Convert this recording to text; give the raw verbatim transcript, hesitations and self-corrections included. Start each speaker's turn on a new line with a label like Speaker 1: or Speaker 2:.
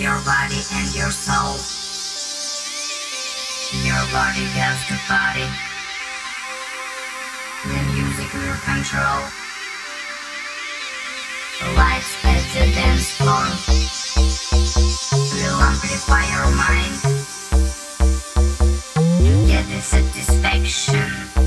Speaker 1: your body and your soul. Your body has to party. The music will control. Lights at the dance floor will amplify your mind. You get the satisfaction.